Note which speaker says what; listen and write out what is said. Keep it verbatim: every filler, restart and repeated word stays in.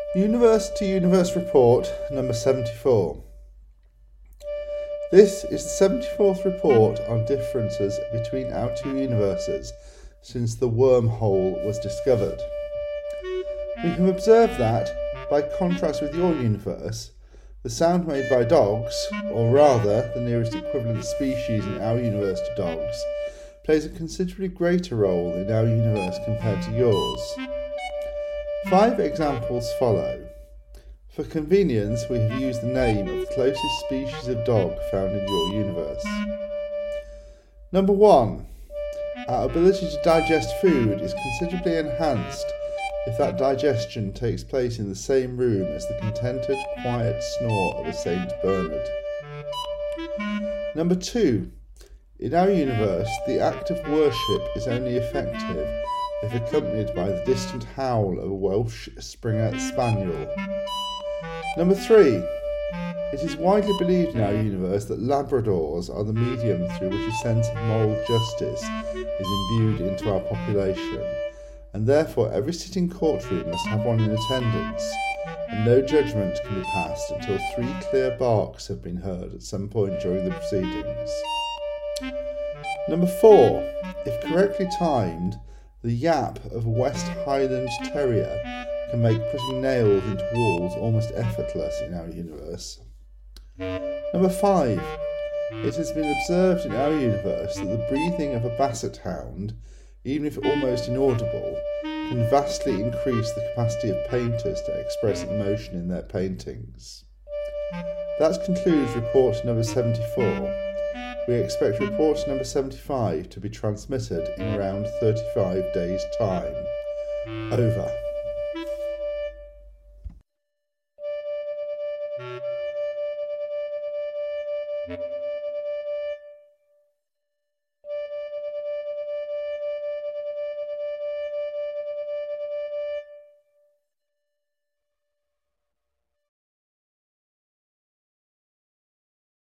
Speaker 1: Universe to Universe Report number seventy-four. This is the seventy-fourth report on differences between our two universes since the wormhole was discovered. We have observed that, by contrast with your universe, the sound made by dogs, or rather the nearest equivalent species in our universe to dogs, plays a considerably greater role in our universe compared to yours. Five examples follow. For convenience, we have used the name of the closest species of dog found in your universe. Number one. Our ability to digest food is considerably enhanced if that digestion takes place in the same room as the contented, quiet snore of a Saint Bernard. Number two. In our universe, the act of worship is only effective if accompanied by the distant howl of a Welsh Springer Spaniel. Number three. It is widely believed in our universe that Labradors are the medium through which a sense of moral justice is imbued into our population, and therefore every sitting courtroom must have one in attendance, and no judgment can be passed until three clear barks have been heard at some point during the proceedings. Number four. If correctly timed, the yap of a West Highland Terrier can make putting nails into walls almost effortless in our universe. Number five. It has been observed in our universe that the breathing of a basset hound, even if almost inaudible, can vastly increase the capacity of painters to express emotion in their paintings. That concludes report number seventy-four. We expect report number seventy-five to be transmitted in around thirty-five days' time. Over.
Speaker 2: Thank you.